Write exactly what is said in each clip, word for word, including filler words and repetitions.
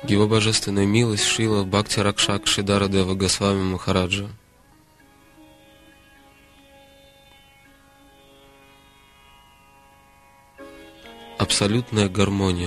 Его божественная милость Шрила Бхакти Ракшак Шридара Дева Госвами Махараджа. Абсолютная гармония.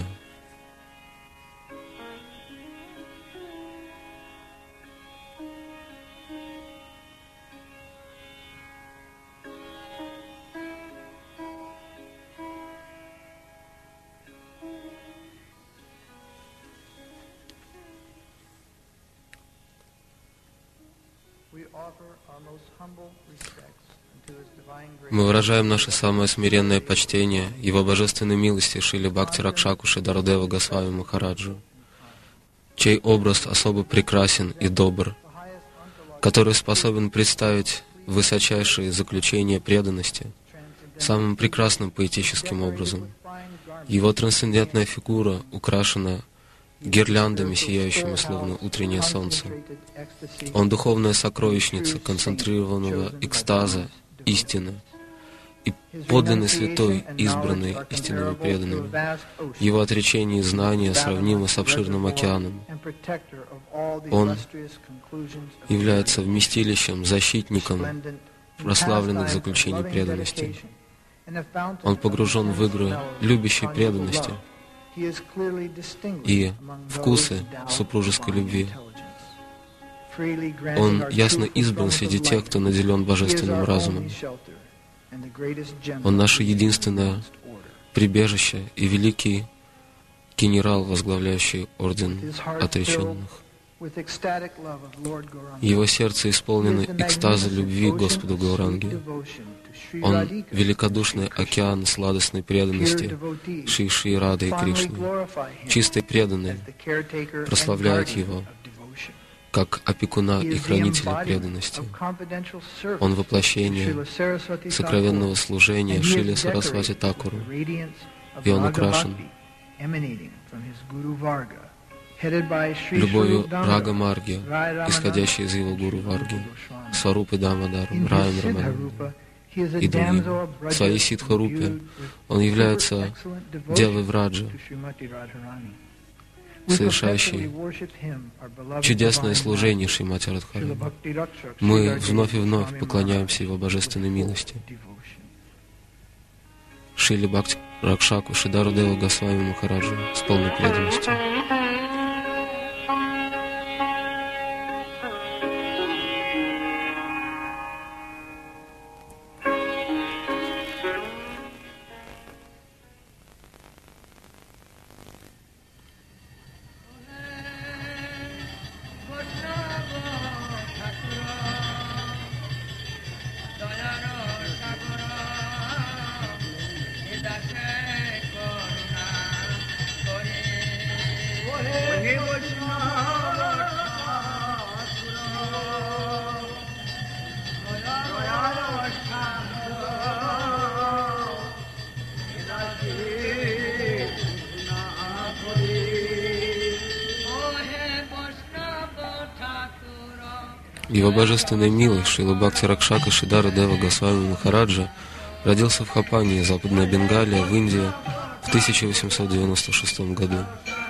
Мы выражаем наше самое смиренное почтение Его божественной милости Шриле Бхакти Ракшаку Шридара Дева Госвами Махараджу, чей образ особо прекрасен и добр, который способен представить высочайшие заключения преданности самым прекрасным поэтическим образом. Его трансцендентная фигура украшена гирляндами, сияющими словно утреннее солнце. Он духовная сокровищница концентрированного экстаза, истины, и подлинный святой, избранный истинными преданными. Его отречение и знания сравнимы с обширным океаном. Он является вместилищем, защитником прославленных заключений преданности. Он погружен в игры любящей преданности и вкусы супружеской любви. Он ясно избран среди тех, кто наделен божественным разумом. Он наше единственное прибежище и великий генерал, возглавляющий орден отреченных. Его сердце исполнено экстаза любви к Господу Гауранги. Он великодушный океан сладостной преданности Шри Шри Рады и Кришны. Чистые преданные прославляют Его как опекуна и хранителя преданности. Он воплощение сокровенного служения Шриле Сарасвати Такуру, и он украшен любовью Рага Марги, исходящей из его гуру Варги, Сварупы Дамадару, Раем Раманом и другим. В своей Сидхарупе он является Девой Враджа, совершающий чудесное служение Шримати Радхарани. Мы вновь и вновь поклоняемся Его божественной милости. Шриле Бхакти Ракшаку Шридару Деву Госвами Махараджу с полной преданностью. Его божественной милость Шрила Бхакти Ракшака Шридара Дева Госвами Махараджа родился в Хапании, Западная Бенгалия, в Индии в тысяча восемьсот девяносто шестом году.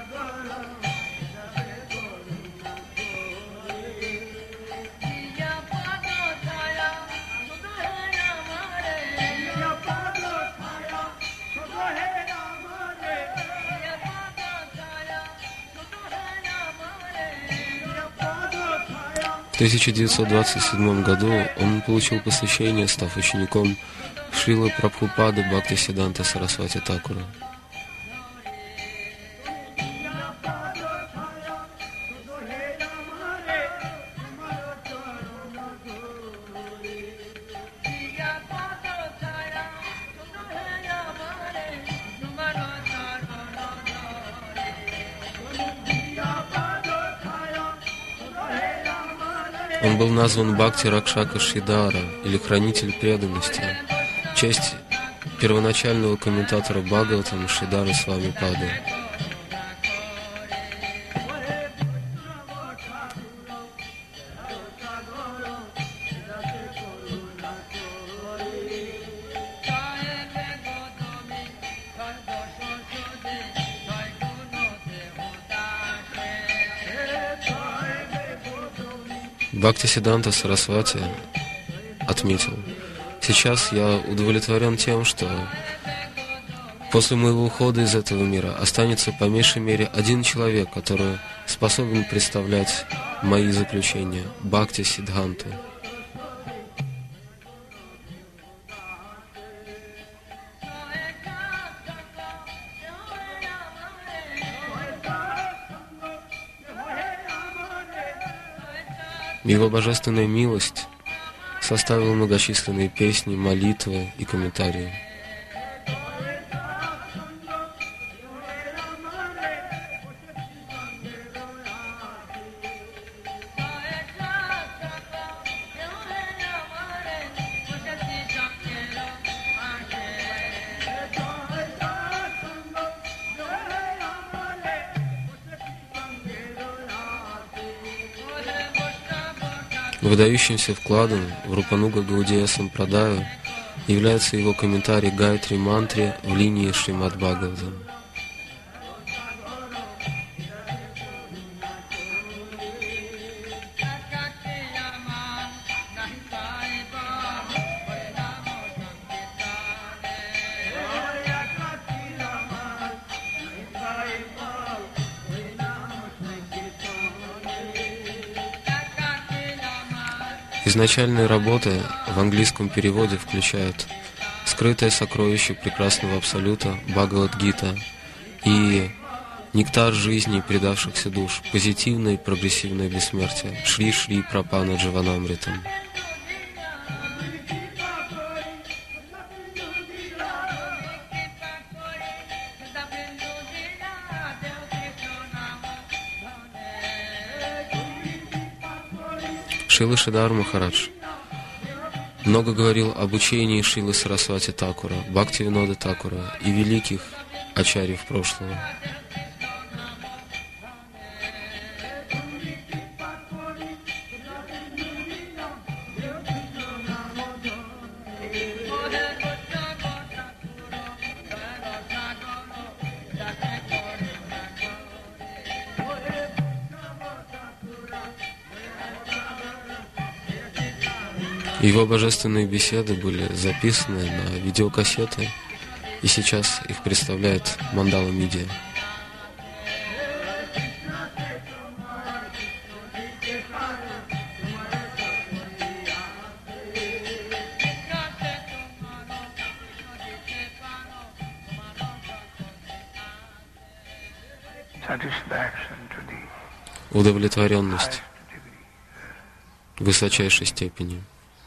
В тысяча девятьсот двадцать седьмом году он получил посвящение, став учеником Шрилы Прабхупады Бхактисиданта Сарасвати Такура. Он был назван Бхакти Ракшака Шридара, или хранитель преданности, в честь первоначального комментатора Бхагаватам Шридара Свамипады. Бхактисиддханта Сарасвати отметил: сейчас я удовлетворен тем, что после моего ухода из этого мира останется по меньшей мере один человек, который способен представлять мои заключения, Бхактисиддханту. Его божественная милость составила многочисленные песни, молитвы и комментарии. Выдающимся вкладом в Рупануга Гаудия Сампрадаю является его комментарий Гайатри Мантре в линии Шримад Бхагаватам. Изначальные работы в английском переводе включают «Скрытое сокровище прекрасного Абсолюта» Бхагавад-гита и «Нектар жизни предавшихся душ. Позитивное и прогрессивное бессмертие» Шри Шри Прапана Дживанамритам. Шрила Шридар Махарадж много говорил об учении Шрилы Сарасвати Такура, Бхактивинода Такура и великих ачарьев прошлого. Его божественные беседы были записаны на видеокассеты, и сейчас их представляет Мандала Мидия. Удовлетворенность в высочайшей степени.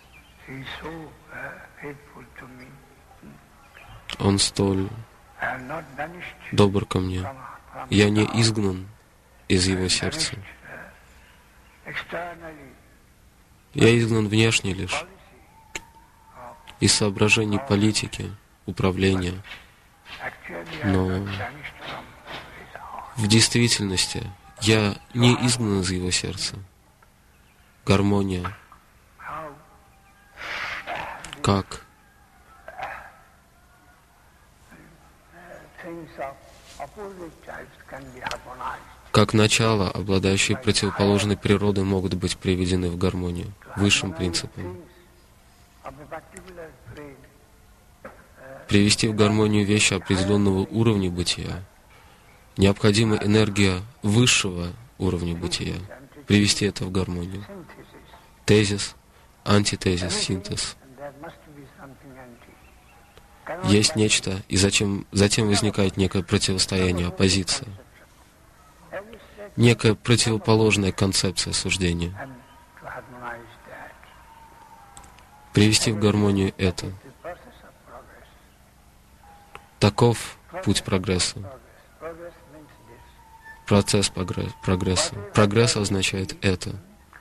Он столь добр ко мне. Я не изгнан из его сердца. Я изгнан внешне лишь из соображений политики, управления. Но в действительности я не изгнан из его сердца. Гармония. Как Как начало, обладающие противоположной природой, могут быть приведены в гармонию, высшим принципом. Привести в гармонию вещи определенного уровня бытия, необходима энергия высшего уровня бытия, привести это в гармонию. Тезис, антитезис, синтез. Есть нечто, и затем, затем возникает некое противостояние, оппозиция. Некая противоположная концепция суждения. Привести в гармонию это. Таков путь прогресса. Процесс прогресса. Прогресс означает это.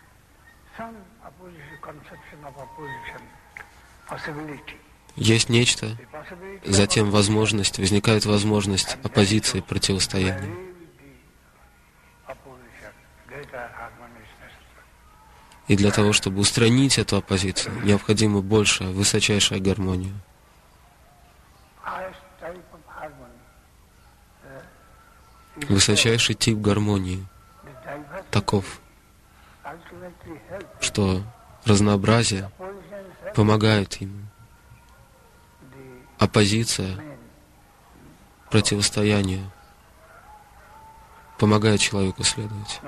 Есть нечто, затем возможность, возникает возможность оппозиции, противостояния. И для того, чтобы устранить эту оппозицию, необходима большая, высочайшая гармония. Высочайший тип гармонии таков. что разнообразие помогает ему. Оппозиция, противостояние помогает человеку следовать.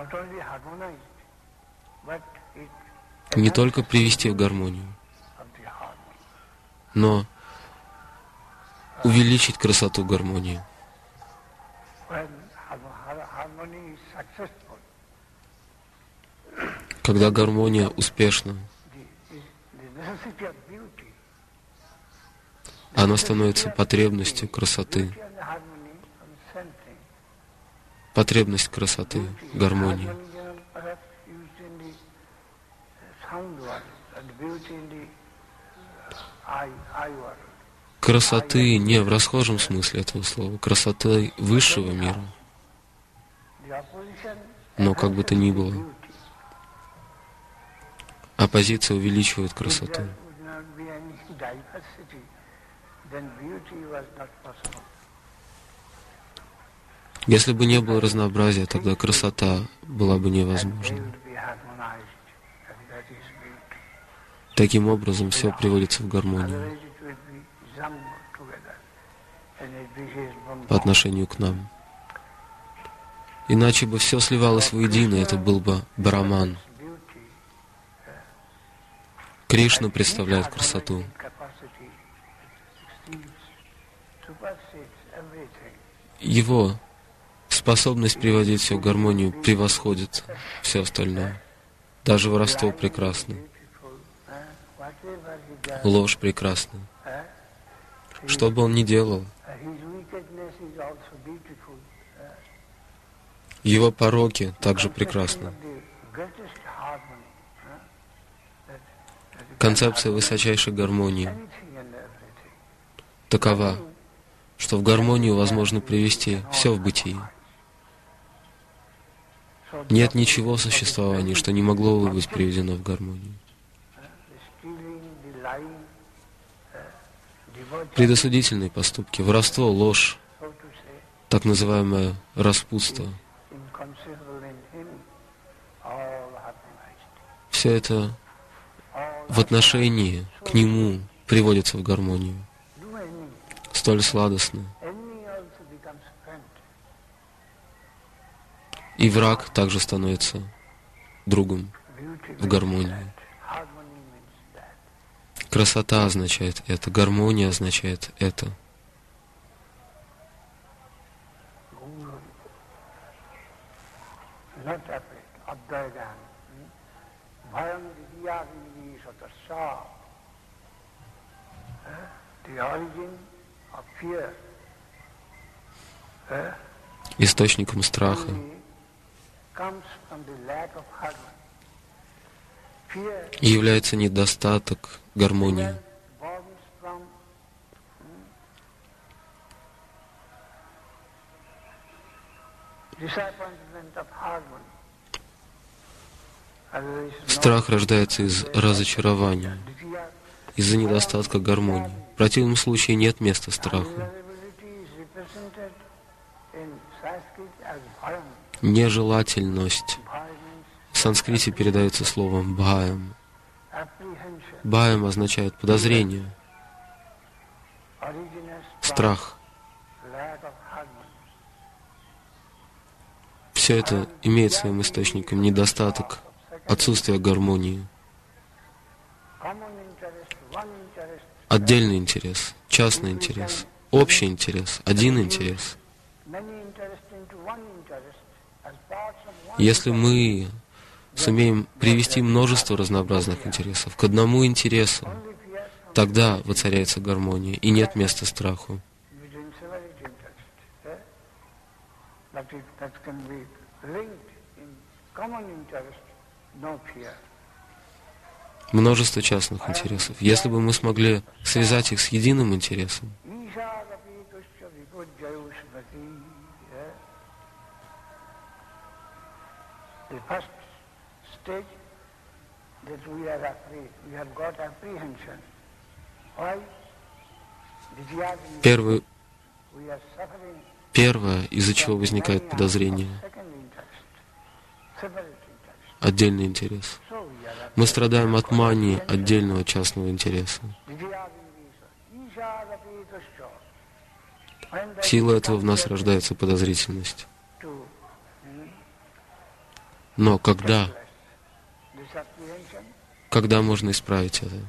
Не только привести в гармонию, но увеличить красоту гармонии. Когда гармония успешна, она становится потребностью красоты. Потребность красоты, гармонии. Красоты не в расхожем смысле этого слова, красоты высшего мира. Но как бы то ни было, оппозиция увеличивает красоту. Если бы не было разнообразия, тогда красота была бы невозможна. Таким образом, все приводится в гармонию по отношению к нам. Иначе бы все сливалось воедино, это был бы Браман. Кришна представляет красоту. Его способность приводить все в гармонию превосходит все остальное. Даже воровство прекрасно. Ложь прекрасна. Что бы он ни делал, его пороки также прекрасны. Концепция высочайшей гармонии такова, что в гармонию возможно привести все в бытии. Нет ничего в существовании, что не могло бы быть приведено в гармонию. Предосудительные поступки, воровство, ложь, так называемое распутство, все это в отношении к Нему приводится в гармонию, столь сладостно. И враг также становится другом в гармонии. Красота означает это, гармония означает это. Источником страха является недостаток гармонии. Страх рождается из разочарования, из-за недостатка гармонии. В противном случае нет места страху. Нежелательность в санскрите передается словом «бхаям». «Бхаям» означает подозрение, страх. Все это имеет своим источником недостаток, отсутствие гармонии. Отдельный интерес, частный интерес, общий интерес, один интерес. Если мы сумеем привести множество разнообразных интересов к одному интересу, тогда воцаряется гармония, и нет места страху. Множество частных интересов. Если бы мы смогли связать их с единым интересом, Первый, первое, из-за чего возникает подозрение, отдельный интерес. Мы страдаем от мании отдельного частного интереса. Сила этого в нас рождается подозрительность. Но когда, когда можно исправить это?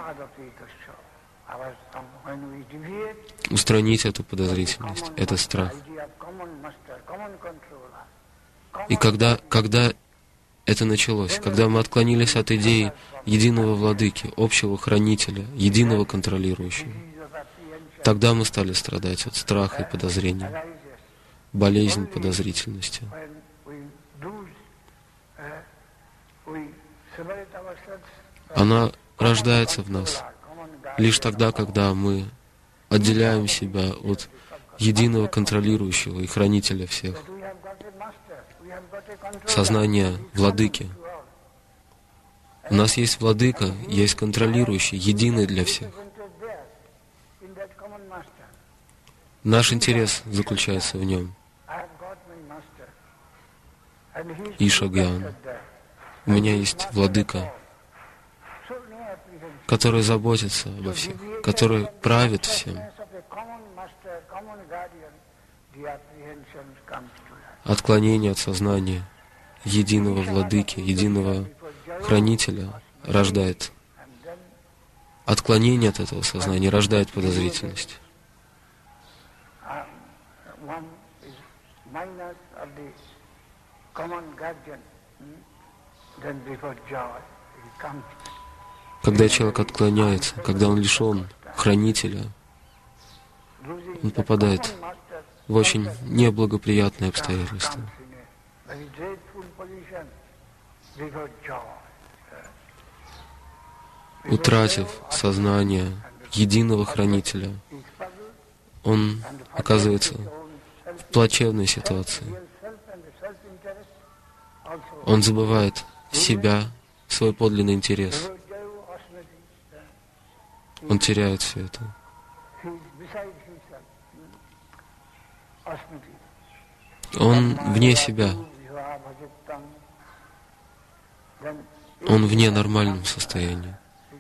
Устранить эту подозрительность, этот страх. И когда, когда это началось, когда мы отклонились от идеи единого владыки, общего хранителя, единого контролирующего, тогда мы стали страдать от страха и подозрения, болезнь подозрительности. Она рождается в нас лишь тогда, когда мы отделяем себя от единого контролирующего и хранителя всех. Сознание владыки. У нас есть владыка, есть контролирующий, единый для всех. Наш интерес заключается в нем. Ишагьян. У меня есть владыка, который заботится обо всех, который правит всем. Отклонение от сознания единого владыки, единого хранителя рождает. Отклонение от этого сознания рождает подозрительность. Когда человек отклоняется, когда он лишен хранителя, он попадает в очень неблагоприятные обстоятельства. Утратив сознание единого хранителя, он оказывается в плачевной ситуации. Он забывает себя, свой подлинный интерес. Он теряет все это. Он вне себя. Он вне нормального состояния.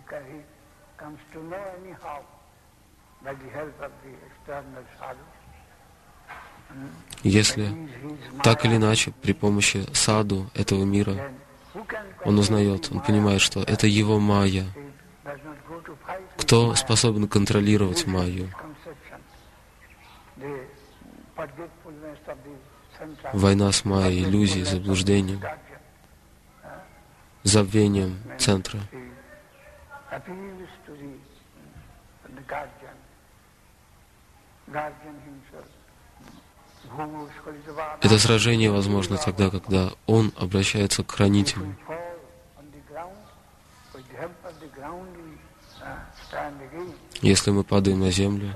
Если так или иначе при помощи саду этого мира он узнает, он понимает, что это его майя. Кто способен контролировать майю? Война с майей, иллюзией, заблуждением, забвением центра. Это сражение возможно тогда, когда он обращается к хранителю. Если мы падаем на землю,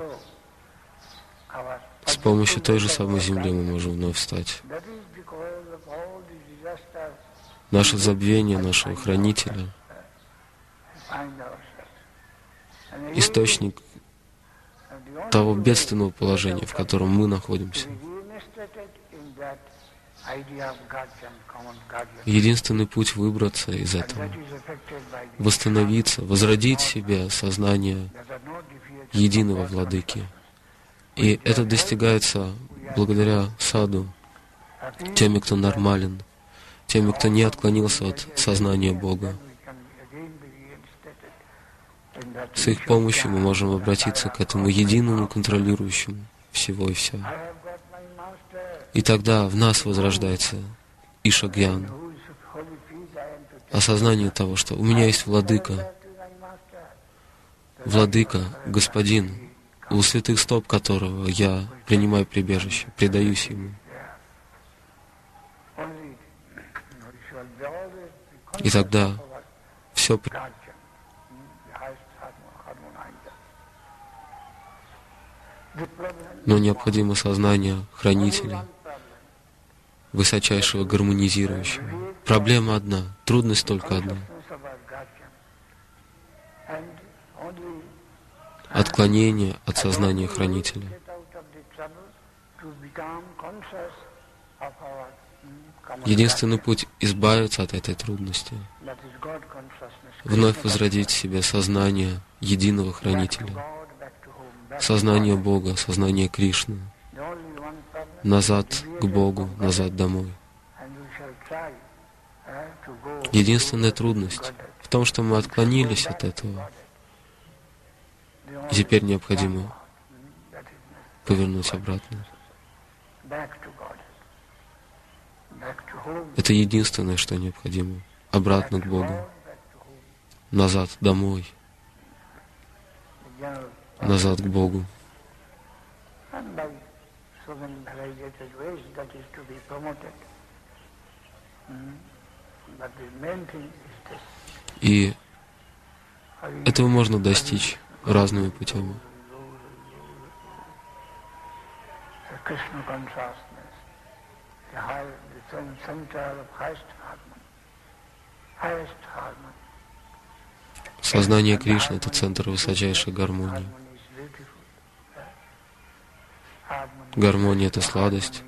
с помощью той же самой земли мы можем вновь встать. Наше забвение нашего хранителя, источник того бедственного положения, в котором мы находимся. Единственный путь выбраться из этого, восстановиться, возродить в себе сознание единого владыки. И это достигается благодаря саду, теми, кто нормален, теми, кто не отклонился от сознания Бога. С их помощью мы можем обратиться к этому единому контролирующему всего и вся. И тогда в нас возрождается Ишагьян, осознание того, что у меня есть владыка, владыка, господин, у святых стоп которого я принимаю прибежище, предаюсь ему. И тогда все. Но необходимо сознание хранителя, высочайшего гармонизирующего. Проблема одна, трудность только одна. Отклонение от сознания хранителя. Единственный путь избавиться от этой трудности — вновь возродить в себе сознание единого Хранителя, сознание Бога, сознание Кришны, назад к Богу, назад домой. Единственная трудность в том, что мы отклонились от этого, и теперь необходимо повернуть обратно. Это единственное, что необходимо. Обратно к Богу. Назад домой. Назад к Богу. И этого можно достичь разными путями. Сознание Кришны — это центр высочайшей гармонии. Гармония — это сладость.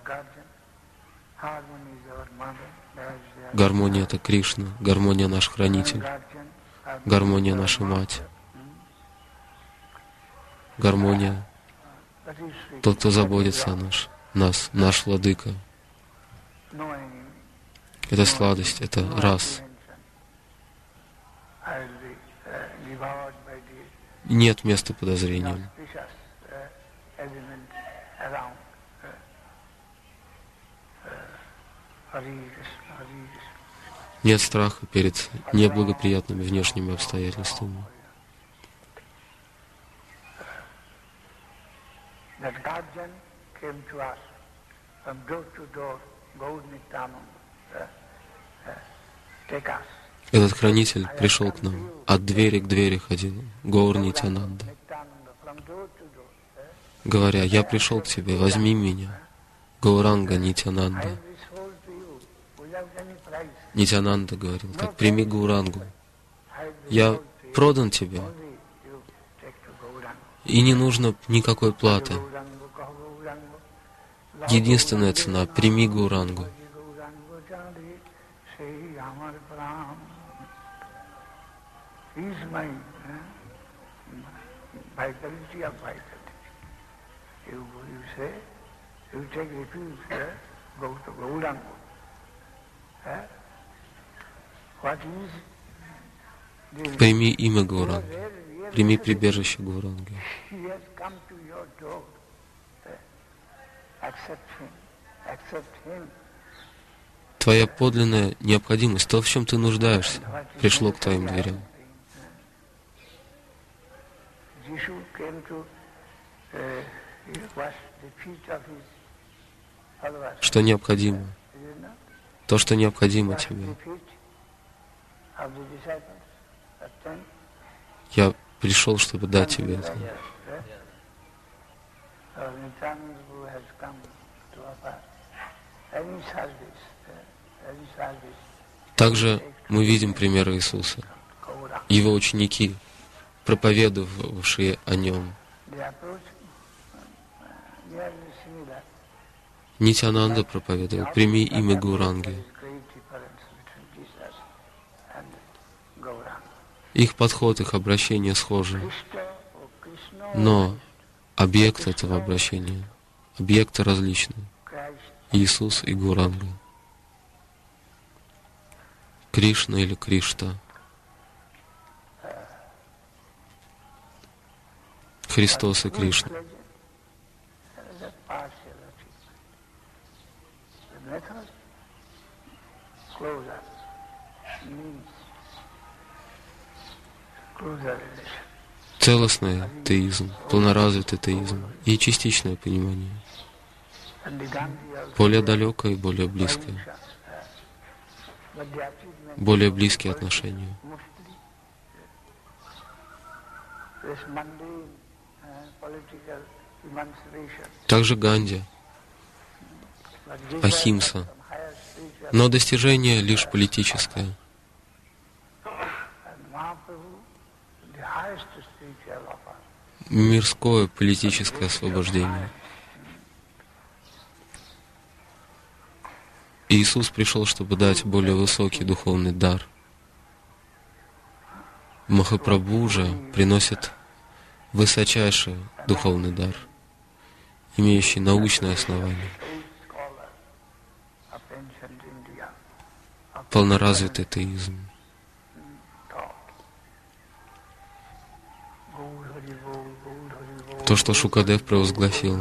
Гармония — это Кришна. Гармония — наш Хранитель. Гармония — наша Мать. Гармония — тот, кто заботится о нас, нас, наш Владыка. Это сладость, это раз. Нет места подозрениям. Нет страха перед неблагоприятными внешними обстоятельствами. Этот Хранитель пришел к нам, от двери к двери ходил, Гаур Нитьянанда, говоря: «Я пришел к тебе, возьми меня, Гауранга Нитьянанда». Нитьянанда говорил: «Так прими Гаурангу, я продан тебе, и не нужно никакой платы. Единственная цена — прими Гаурангу». Прими имя Гауранги, прими прибежище Гауранги. Твоя подлинная необходимость, то, в чем ты нуждаешься, пришло к твоим дверям. Что необходимо? То, что необходимо тебе. Я пришел, чтобы дать тебе это. Также мы видим пример Иисуса. Его ученики, проповедовавшие о Нем. Нитьянанда проповедовал: «Прими имя Гауранги». Их подход, их обращение схожи. Но объект этого обращения, объекты различны. Иисус и Гауранга. Кришна или Кришта. Христос и Кришна. Целостный теизм, полноразвитый теизм и частичное понимание. Более далекое и более близкое. Более близкие отношения. Также Ганди, Ахимса. Но достижение лишь политическое. Мирское политическое освобождение. Иисус пришел, чтобы дать более высокий духовный дар. Махапрабху же приносит высочайший духовный дар, имеющий научное основание, полноразвитый теизм. То, что Шукадев провозгласил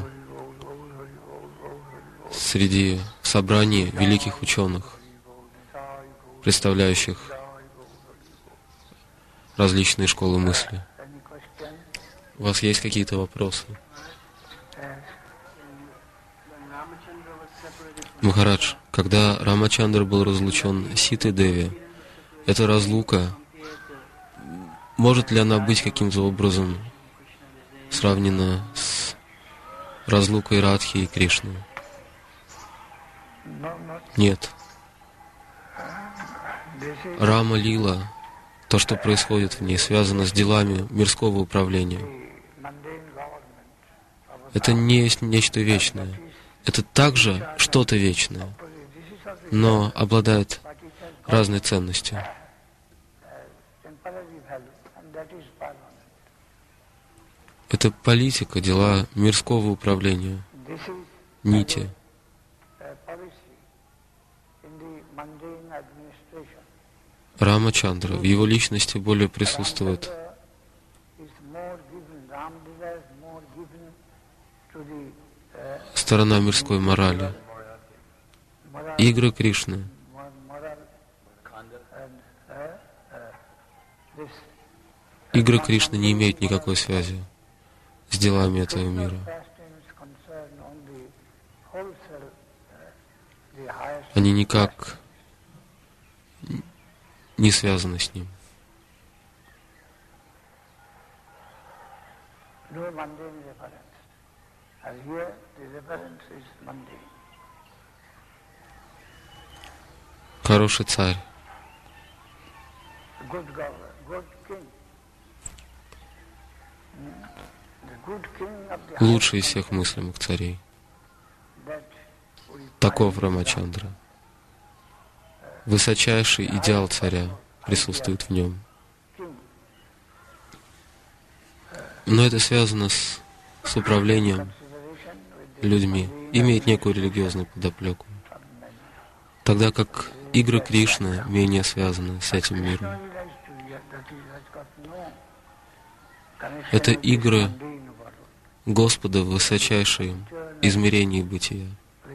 среди собраний великих ученых, представляющих различные школы мысли. У вас есть какие-то вопросы? Махарадж, когда Рамачандра был разлучен Ситой Деви, эта разлука, может ли она быть каким-то образом сравнена с разлукой Радхи и Кришны? Нет. Рама Лила, то, что происходит в ней, связано с делами мирского управления. Это не есть нечто вечное. Это также что-то вечное, но обладает разной ценностью. Это политика, дела мирского управления, нити. Рамачандра, в его личности более присутствует сторона мирской морали. Игры Кришны. Игры Кришны не имеют никакой связи с делами этого мира. Они никак не связаны с ним. Хороший царь. Лучший из всех мыслимых царей. Таков Рамачандра. Высочайший идеал царя присутствует в нем. Но это связано с, с управлением людьми, имеет некую религиозную подоплеку. Тогда как игры Кришны менее связаны с этим миром. Это игры Господа в высочайшем измерении бытия.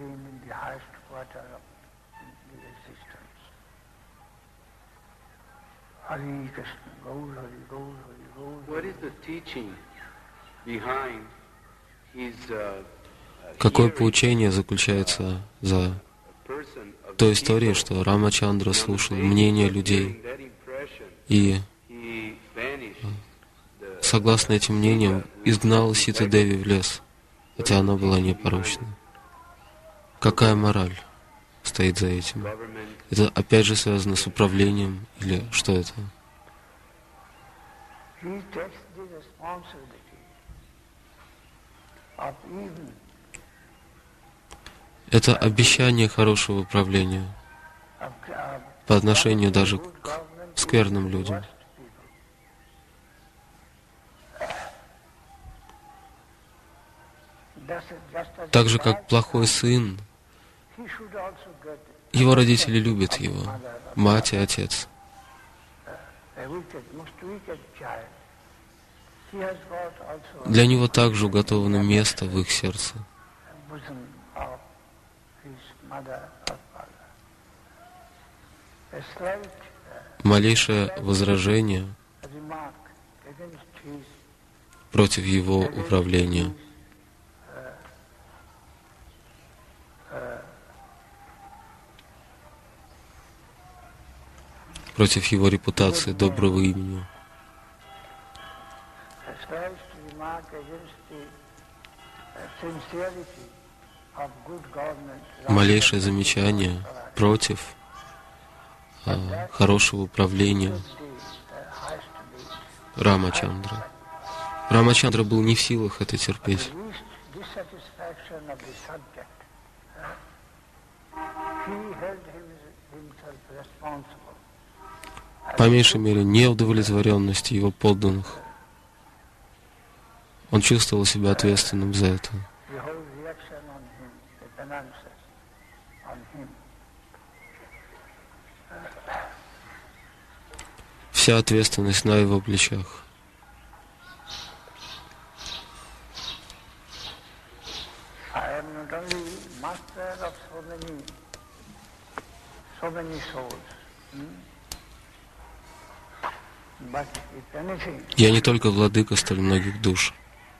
Какое поучение заключается за той историей, что Рамачандра слушал мнения людей и, согласно этим мнениям, изгнал Сита Деви в лес, хотя она была непорочна? Какая мораль стоит за этим? Это опять же связано с управлением или что это? Это обещание хорошего управления по отношению даже к скверным людям. Так же, как плохой сын, его родители любят его, мать и отец. Для него также уготовано место в их сердце. Малейшее возражение против его управления против его репутации, доброго имени. Малейшее замечание против а, хорошего управления Рамачандры. Рамачандра был не в силах это терпеть. по меньшей мере, неудовлетворенности его подданных. Он чувствовал себя ответственным за это. Вся ответственность на его плечах. Я не только владыка столь многих душ.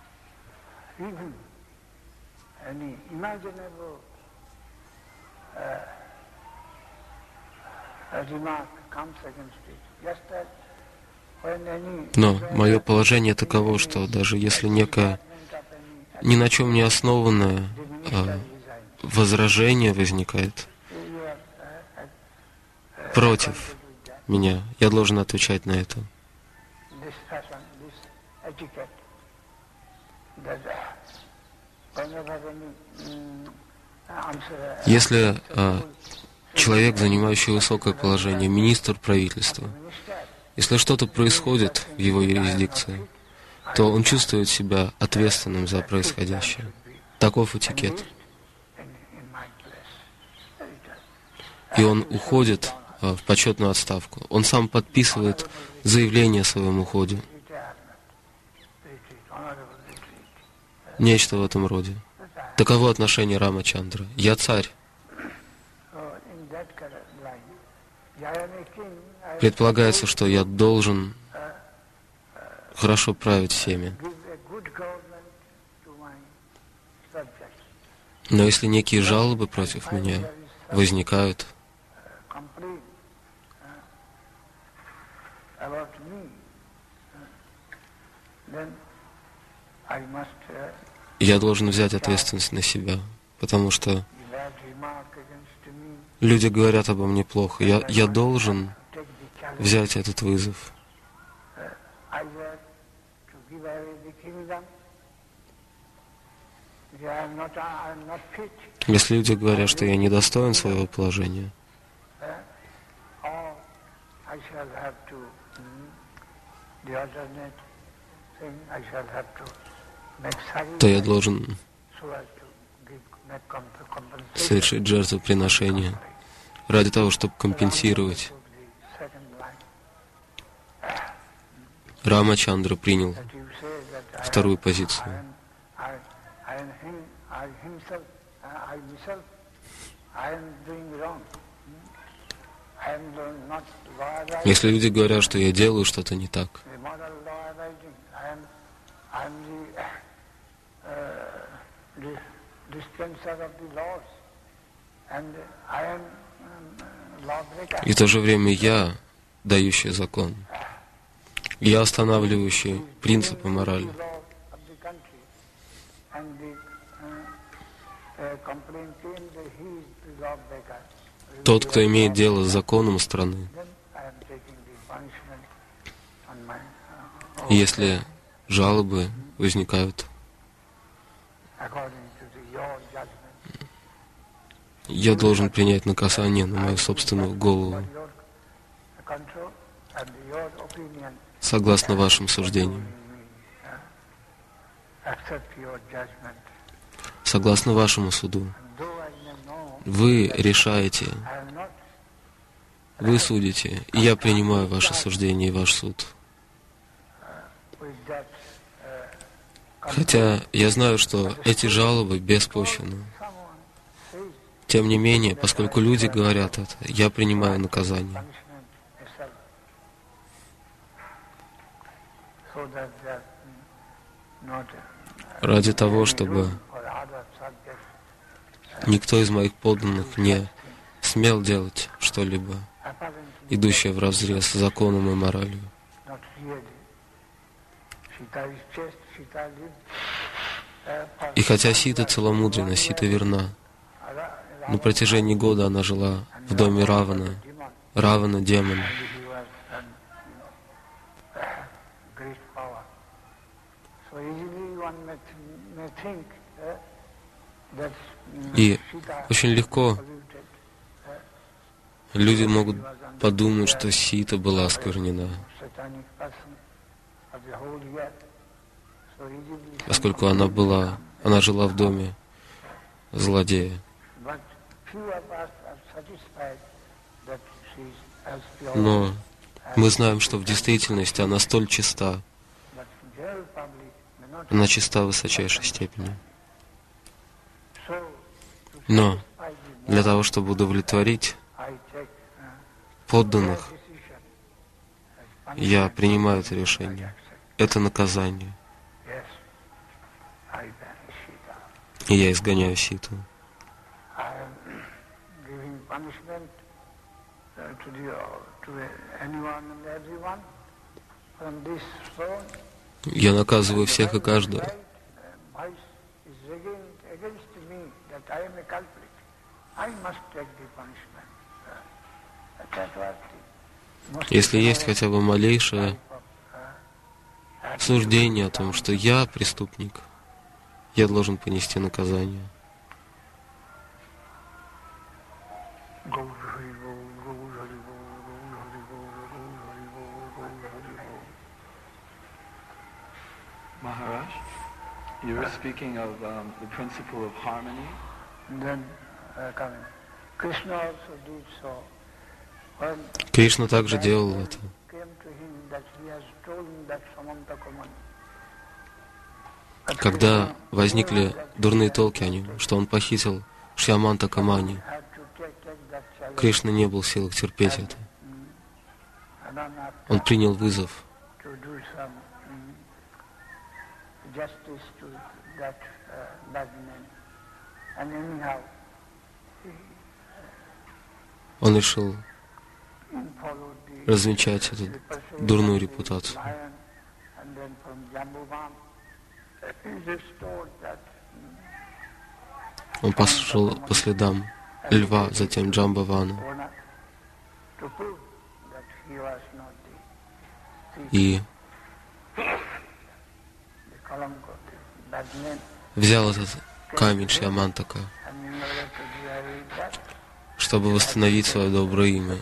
Но мое положение таково, что даже если некое ни на чем не основанное а, возражение возникает против меня, я должен отвечать на это. Если а, человек, занимающий высокое положение, министр правительства, если что-то происходит в его юрисдикции, то он чувствует себя ответственным за происходящее. Таков этикет. И он уходит а, в почетную отставку. Он сам подписывает заявление о своем уходе. Нечто в этом роде. Таково отношение Рамачандра. Я царь. Предполагается, что я должен хорошо править всеми. Но если некие жалобы против меня возникают, я должен взять ответственность на себя, потому что люди говорят обо мне плохо. Я, я должен взять этот вызов. Если люди говорят, что я недостоин своего положения, то я должен совершить жертвоприношение ради того, чтобы компенсировать. Рамачандра принял вторую позицию. Если люди говорят, что я делаю что-то не так, и в то же время я, дающий закон, я останавливающий принципы морали. Тот, кто имеет дело с законом страны, если жалобы возникают, я должен принять наказание на мою собственную голову, согласно вашим суждениям, согласно вашему суду. Вы решаете, вы судите, и я принимаю ваше суждение и ваш суд. Хотя я знаю, что эти жалобы беспочвенны. Тем не менее, поскольку люди говорят это, я принимаю наказание. Ради того, чтобы никто из моих подданных не смел делать что-либо, идущее вразрез с законом и моралью. И хотя Сита целомудренна, Сита верна, на протяжении года она жила в доме Равана, Равана демона. И очень легко Люди могут подумать, что Сита была осквернена, поскольку она была, она жила в доме злодея. Но мы знаем, что в действительности она столь чиста, она чиста в высочайшей степени. Но для того, чтобы удовлетворить подданных, я принимаю это решение. Это наказание. И я изгоняю Ситу. Я наказываю всех и каждого. Если есть хотя бы малейшее суждение о том, что я преступник, я должен понести наказание. Maharaj, you were speaking of um, the principle of harmony. Then, uh, coming. Krishna also did so. When Кришна также делал это. came to him that he has stolen that Samantakamani. Когда возникли дурные толки о нем, что он похитил Шьямантакамани, Кришна не был в силах терпеть это. Он принял вызов Он решил развенчать эту дурную репутацию. Он пошел по следам льва, затем Джамбавана, и взял этот камень Шьямантака, чтобы восстановить свое доброе имя.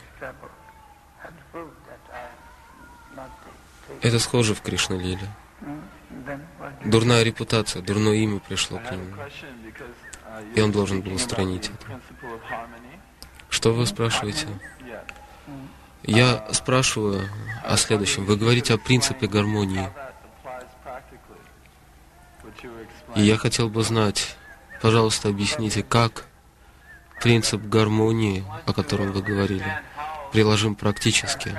Это схоже в Кришна-лиле. Дурная репутация, дурное имя пришло к нему, и он должен был устранить это. Что вы спрашиваете? Я спрашиваю о следующем. Вы говорите о принципе гармонии. И я хотел бы знать, пожалуйста, объясните, как принцип гармонии, о котором вы говорили, приложим практически.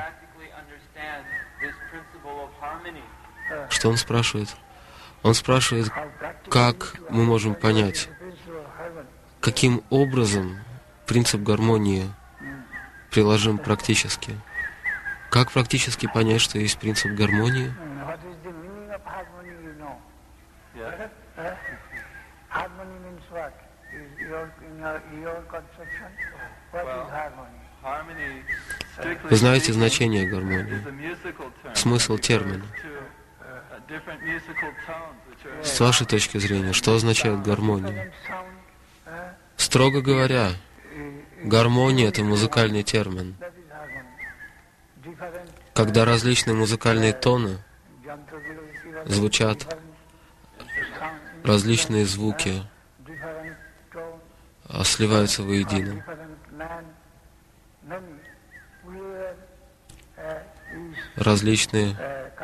Что он спрашивает? Он спрашивает, как мы можем понять, каким образом принцип гармонии приложим практически. Как практически понять, что есть принцип гармонии? Вы знаете значение гармонии, смысл термина. С вашей точки зрения, что означает гармония? Строго говоря, гармония — это музыкальный термин. Когда различные музыкальные тоны звучат, различные звуки сливаются воедино. Различные,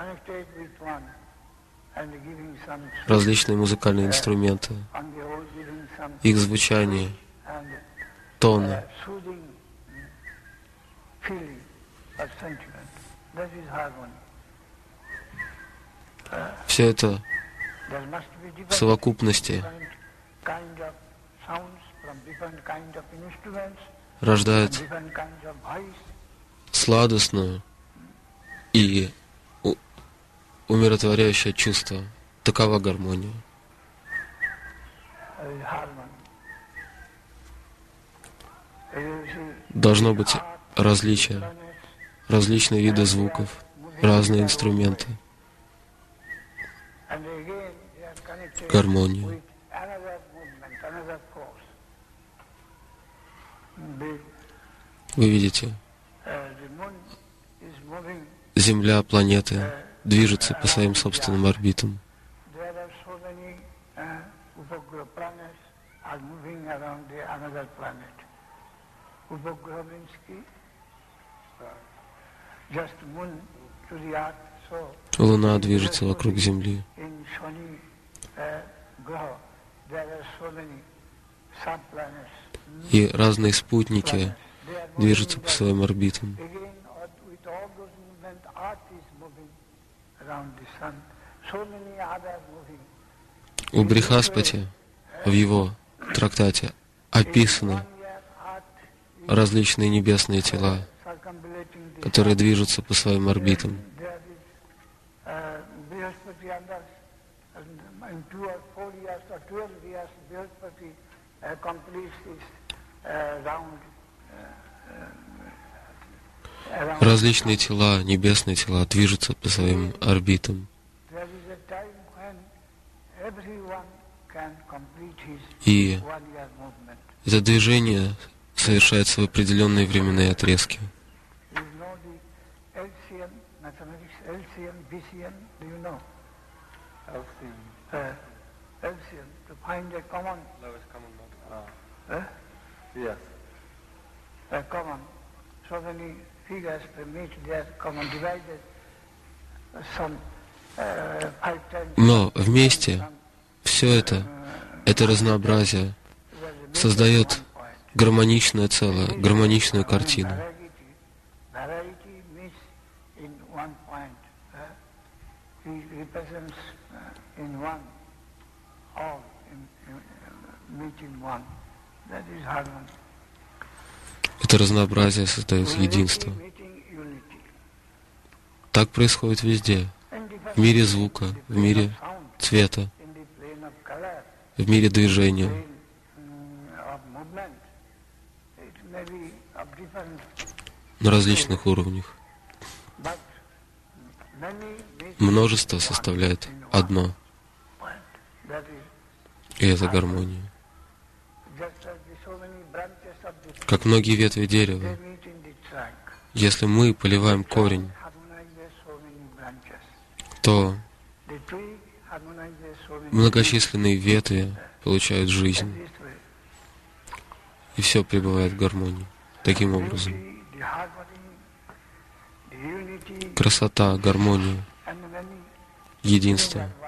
различные музыкальные инструменты, их звучание, тоны. Все это в совокупности рождает сладостную и умиротворяющее чувство. Такова гармония. Должно быть различие, различные виды звуков, разные инструменты. Гармония. Вы видите, Земля, планеты движутся по своим собственным орбитам. Луна движется вокруг Земли. И разные спутники движутся по своим орбитам. У Брихаспати в его трактате описаны различные небесные тела, которые движутся по своим орбитам. Различные тела, небесные тела движутся по своим орбитам. И это движение совершается в определенные временные отрезки. Но вместе все это, это разнообразие создает гармоничное целое, гармоничную картину. Это разнообразие создает единство. Так происходит везде. В мире звука, в мире цвета, в мире движения. На различных уровнях. Множество составляет одно. И это гармония. Как многие ветви дерева, если мы поливаем корень, то многочисленные ветви получают жизнь, и все пребывает в гармонии. Таким образом, красота, гармония, единство.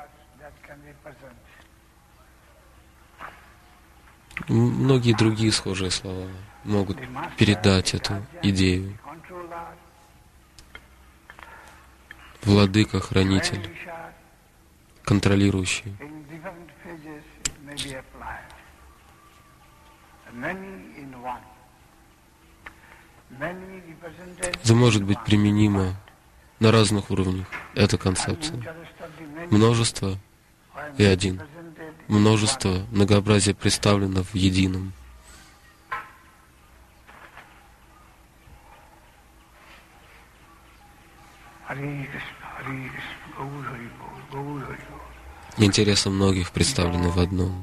Многие другие схожие слова могут передать эту идею. Владыка, хранитель, контролирующий. Это может быть применимо на разных уровнях. Эта концепция. Множество и один. Множество, многообразие представлено в едином. Интересы многих представлены в одном.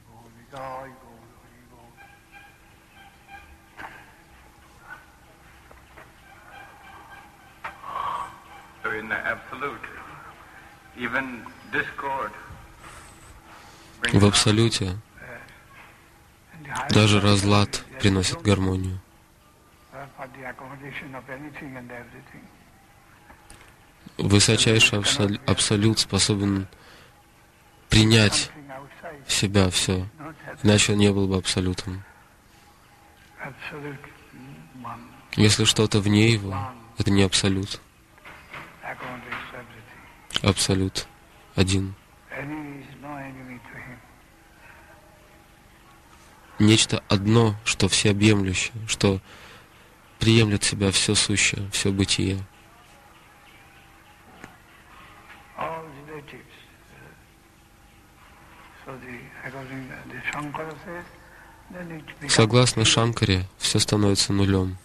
В абсолюте даже разлад приносит гармонию. Высочайший абсолют способен принять в себя все, иначе он не был бы абсолютом. Если что-то вне его, это не абсолют. Абсолют один. Нечто одно, что всеобъемлющее, что приемлет в себя все сущее, все бытие. Согласно Шанкаре, все становится нулем.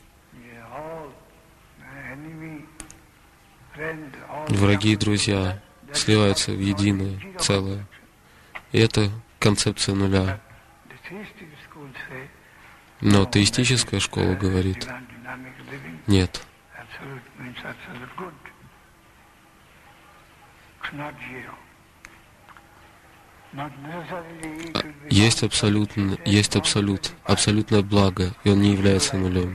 Враги и друзья сливаются в единое целое. И это концепция нуля. Но теистическая школа говорит, Нет. Есть абсолютно, есть абсолют, абсолютное благо, и он не является нулем.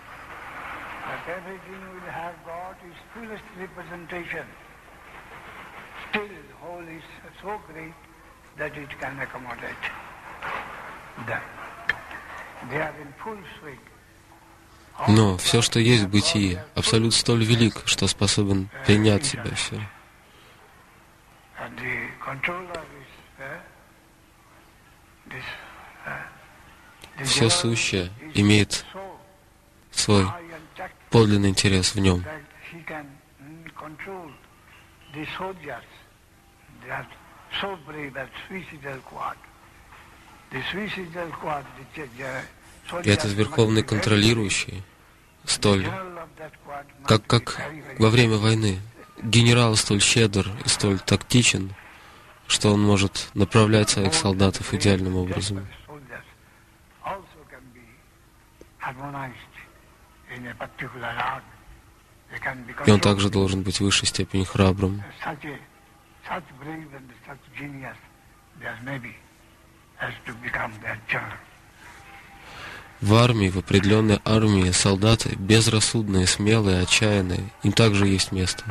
Но все, что есть в бытии, абсолют столь велик, что способен принять в себя все. Все сущее имеет свой подлинный интерес в нем. И этот верховный контролирующий, столь, как, как во время войны, генерал столь щедр и столь тактичен, что он может направлять своих солдатов идеальным образом. И он также должен быть в высшей степени храбрым. В армии, в определенной армии солдаты безрассудные, смелые, отчаянные, им также есть место.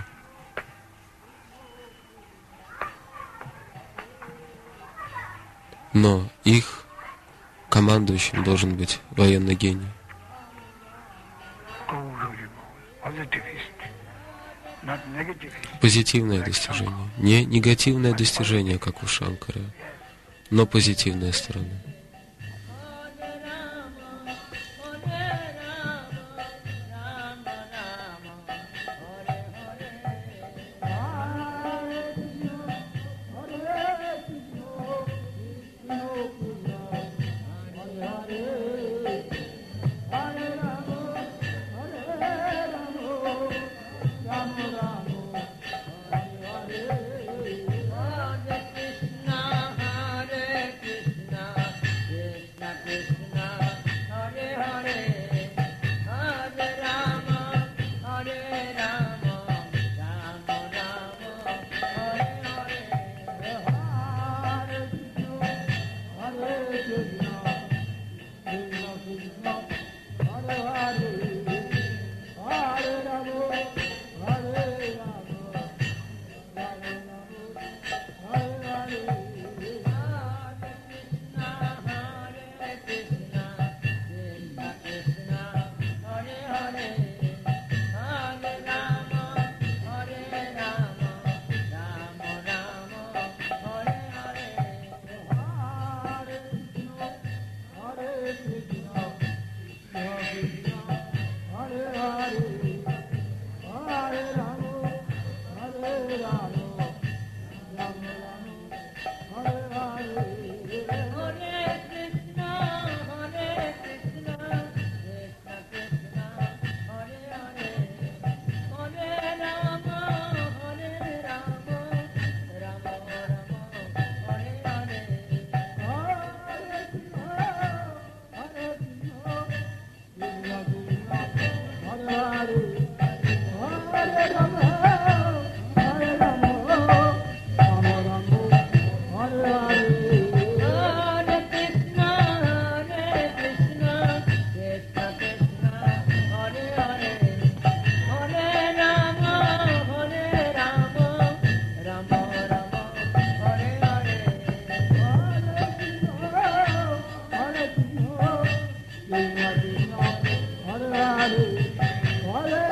Но их командующим должен быть военный гений. Позитивное достижение. Не негативное достижение, как у Шанкара, но позитивная сторона. Hare